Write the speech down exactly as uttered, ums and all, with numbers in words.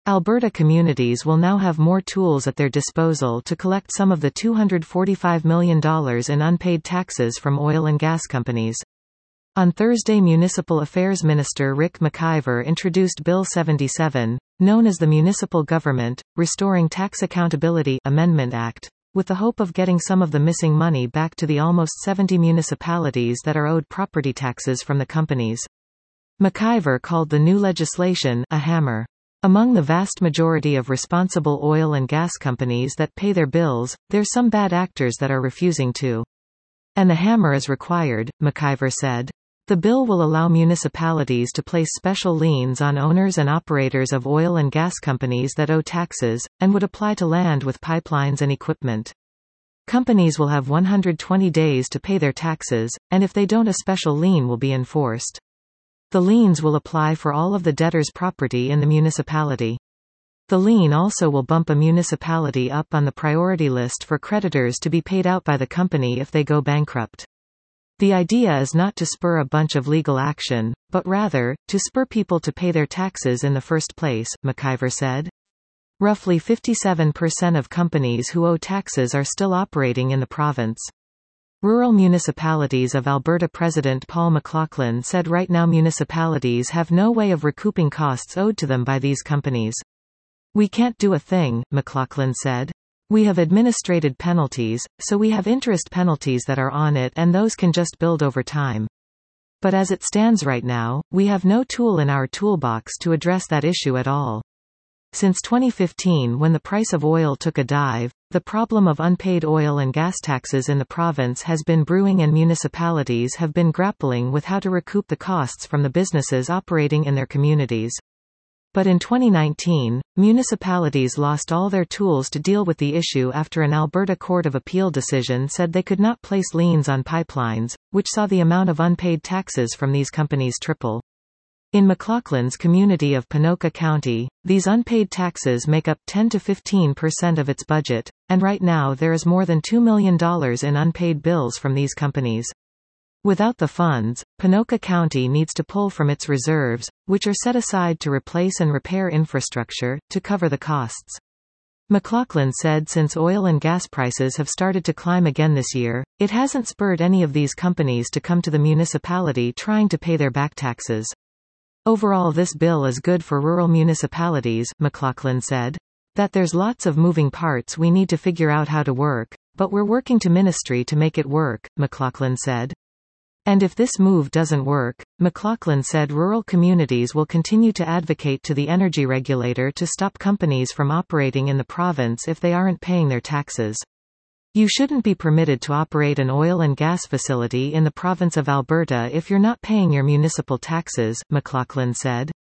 Alberta communities will now have more tools at their disposal to collect some of the two hundred forty-five million dollars in unpaid taxes from oil and gas companies. On Thursday, Municipal Affairs Minister Rick McIver introduced Bill seventy-seven, known as the Municipal Government, Restoring Tax Accountability Amendment Act, with the hope of getting some of the missing money back to the almost seventy municipalities that are owed property taxes from the companies. McIver called the new legislation a hammer. Among the vast majority of responsible oil and gas companies that pay their bills, there's some bad actors that are refusing to. And the hammer is required, McIver said. The bill will allow municipalities to place special liens on owners and operators of oil and gas companies that owe taxes, and would apply to land with pipelines and equipment. Companies will have one hundred twenty days to pay their taxes, and if they don't, a special lien will be enforced. The liens will apply for all of the debtor's property in the municipality. The lien also will bump a municipality up on the priority list for creditors to be paid out by the company if they go bankrupt. The idea is not to spur a bunch of legal action, but rather, to spur people to pay their taxes in the first place, McIver said. Roughly fifty-seven percent of companies who owe taxes are still operating in the province. Rural Municipalities of Alberta President Paul McLaughlin said right now municipalities have no way of recouping costs owed to them by these companies. We can't do a thing, McLaughlin said. We have administrated penalties, so we have interest penalties that are on it, and those can just build over time. But as it stands right now, we have no tool in our toolbox to address that issue at all. Since twenty fifteen, when the price of oil took a dive, the problem of unpaid oil and gas taxes in the province has been brewing, and municipalities have been grappling with how to recoup the costs from the businesses operating in their communities. But in twenty nineteen, municipalities lost all their tools to deal with the issue after an Alberta Court of Appeal decision said they could not place liens on pipelines, which saw the amount of unpaid taxes from these companies triple. In McLaughlin's community of Ponoka County, these unpaid taxes make up ten to fifteen percent of its budget, and right now there is more than two million dollars in unpaid bills from these companies. Without the funds, Ponoka County needs to pull from its reserves, which are set aside to replace and repair infrastructure, to cover the costs. McLaughlin said since oil and gas prices have started to climb again this year, it hasn't spurred any of these companies to come to the municipality trying to pay their back taxes. Overall, this bill is good for rural municipalities, McLaughlin said. That there's lots of moving parts we need to figure out how to work, but we're working to ministry to make it work, McLaughlin said. And if this move doesn't work, McLaughlin said rural communities will continue to advocate to the energy regulator to stop companies from operating in the province if they aren't paying their taxes. You shouldn't be permitted to operate an oil and gas facility in the province of Alberta if you're not paying your municipal taxes, McLaughlin said.